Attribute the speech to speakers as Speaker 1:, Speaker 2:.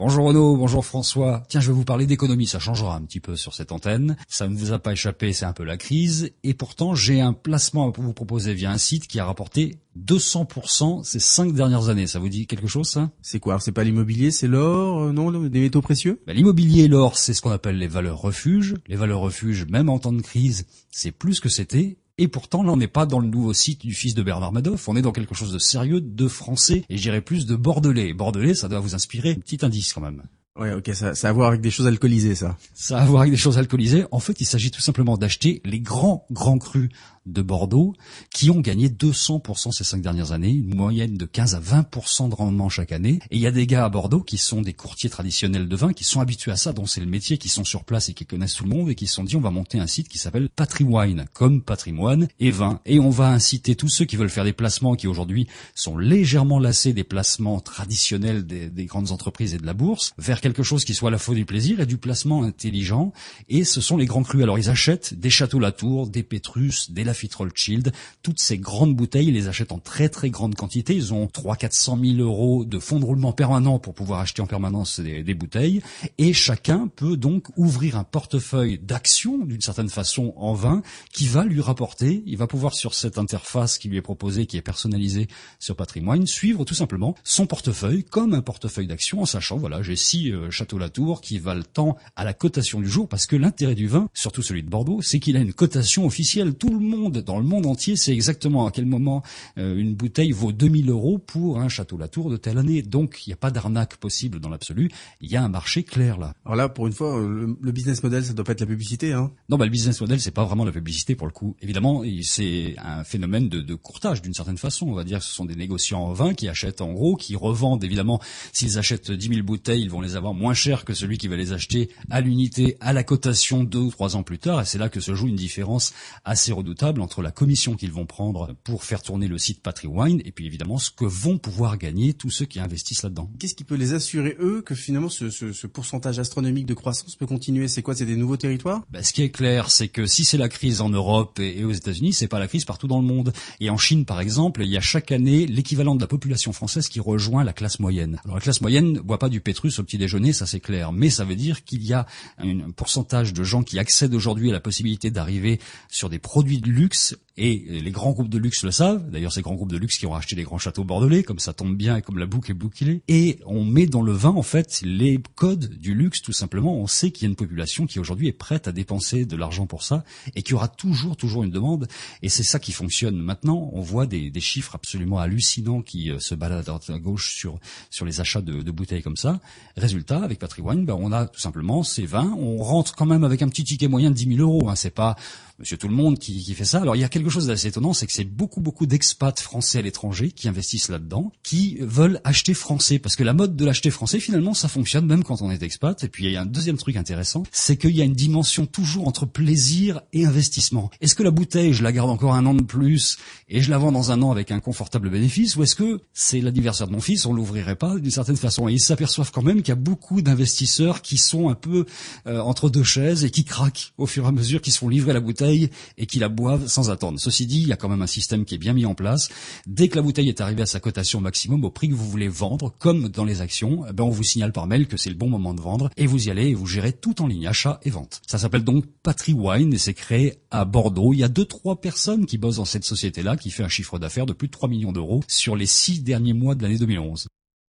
Speaker 1: Bonjour Renaud, bonjour François. Tiens, je vais vous parler d'économie, ça changera un petit peu sur cette antenne. Ça ne vous a pas échappé, c'est un peu la crise. Et pourtant, j'ai un placement à vous proposer via un site qui a rapporté 200% ces 5 dernières années. Ça vous dit quelque chose, ça?
Speaker 2: C'est quoi? Alors, c'est pas l'immobilier, c'est l'or, non, des métaux précieux?
Speaker 1: L'immobilier et l'or, c'est ce qu'on appelle les valeurs refuges. Les valeurs refuges, même en temps de crise, c'est plus que c'était. Et pourtant, là, on n'est pas dans le nouveau site du fils de Bernard Madoff. On est dans quelque chose de sérieux, de français, et je dirais plus de bordelais. Bordelais, ça doit vous inspirer un petit indice quand même.
Speaker 2: Ouais, ok, ça a à voir avec des choses alcoolisées, ça.
Speaker 1: Ça a à voir avec des choses alcoolisées. En fait, il s'agit tout simplement d'acheter les grands crus de Bordeaux qui ont gagné 200% ces 5 dernières années, une moyenne de 15 à 20% de rendement chaque année. Et il y a des gars à Bordeaux qui sont des courtiers traditionnels de vin, qui sont habitués à ça, dont c'est le métier, qui sont sur place et qui connaissent tout le monde et qui se sont dit on va monter un site qui s'appelle PatriWine, comme patrimoine et vin. Et on va inciter tous ceux qui veulent faire des placements qui aujourd'hui sont légèrement lassés des placements traditionnels des grandes entreprises et de la bourse, vers quelque chose qui soit à la fois du plaisir et du placement intelligent. Et ce sont les grands crus. Alors ils achètent des Château Latour, des Pétrus, des Lafite Rothschild, toutes ces grandes bouteilles, ils les achètent en très très grande quantité. Ils ont 300 000 à 400 000 euros de fonds de roulement permanent pour pouvoir acheter en permanence des bouteilles. Et chacun peut donc ouvrir un portefeuille d'actions, d'une certaine façon, en vin, qui va lui rapporter. Il va pouvoir, sur cette interface qui lui est proposée, qui est personnalisée sur PatriWine, suivre tout simplement son portefeuille comme un portefeuille d'actions, en sachant, voilà, j'ai 6 Château Latour qui valent tant à la cotation du jour, parce que l'intérêt du vin, surtout celui de Bordeaux, c'est qu'il a une cotation officielle. Tout le monde, dans le monde entier, sait exactement à quel moment une bouteille vaut 2000 euros pour un Château Latour de telle année. Donc, il n'y a pas d'arnaque possible dans l'absolu. Il y a un marché clair là.
Speaker 2: Alors là, pour une fois, le business model, ça doit pas être la publicité, hein?
Speaker 1: Non, le business model, c'est pas vraiment la publicité pour le coup. Évidemment, c'est un phénomène de courtage d'une certaine façon. On va dire que ce sont des négociants en vin qui achètent en gros, qui revendent évidemment. S'ils achètent 10 000 bouteilles, ils vont les avoir moins cher que celui qui va les acheter à l'unité, à la cotation 2 ou 3 ans plus tard. Et c'est là que se joue une différence assez redoutable entre la commission qu'ils vont prendre pour faire tourner le site PatriWine et puis évidemment ce que vont pouvoir gagner tous ceux qui investissent là-dedans.
Speaker 2: Qu'est-ce qui peut les assurer, eux, que finalement ce pourcentage astronomique de croissance peut continuer? C'est quoi? C'est des nouveaux territoires?
Speaker 1: Ce qui est clair, c'est que si c'est la crise en Europe et aux États-Unis, c'est pas la crise partout dans le monde. Et en Chine, par exemple, il y a chaque année l'équivalent de la population française qui rejoint la classe moyenne. Alors la classe moyenne ne boit pas du Pétrus au petit déjeuner, ça c'est clair, mais ça veut dire qu'il y a un pourcentage de gens qui accèdent aujourd'hui à la possibilité d'arriver sur des produits de luxe. Et les grands groupes de luxe le savent. D'ailleurs, ces grands groupes de luxe qui ont racheté les grands châteaux bordelais, comme ça tombe bien et comme la boucle est bouclée. Et on met dans le vin, en fait, les codes du luxe, tout simplement. On sait qu'il y a une population qui aujourd'hui est prête à dépenser de l'argent pour ça et qu'il y aura toujours une demande. Et c'est ça qui fonctionne. Maintenant, on voit des chiffres absolument hallucinants qui se baladent à droite à gauche sur les achats de bouteilles comme ça. Résultat, avec PatriWine, on a tout simplement ces vins. On rentre quand même avec un petit ticket moyen de 10 000 euros. C'est pas Monsieur tout le monde qui fait ça. Alors il y a quelque chose d'assez étonnant, c'est que c'est beaucoup d'expats français à l'étranger qui investissent là-dedans, qui veulent acheter français, parce que la mode de l'acheter français, finalement, ça fonctionne même quand on est expat. Et puis il y a un deuxième truc intéressant, c'est qu'il y a une dimension toujours entre plaisir et investissement. Est-ce que la bouteille, je la garde encore un an de plus et je la vends dans un an avec un confortable bénéfice, ou est-ce que c'est l'anniversaire de mon fils, on l'ouvrirait pas d'une certaine façon? Et ils s'aperçoivent quand même qu'il y a beaucoup d'investisseurs qui sont un peu entre deux chaises et qui craquent au fur et à mesure qu'ils se font livrer la bouteille et qui la boivent sans attendre. Ceci dit, il y a quand même un système qui est bien mis en place. Dès que la bouteille est arrivée à sa cotation maximum, au prix que vous voulez vendre, comme dans les actions, on vous signale par mail que c'est le bon moment de vendre et vous y allez et vous gérez tout en ligne, achat et vente. Ça s'appelle donc PatriWine et c'est créé à Bordeaux. Il y a 2-3 personnes qui bossent dans cette société-là, qui fait un chiffre d'affaires de plus de 3 millions d'euros sur les 6 derniers mois de l'année 2011.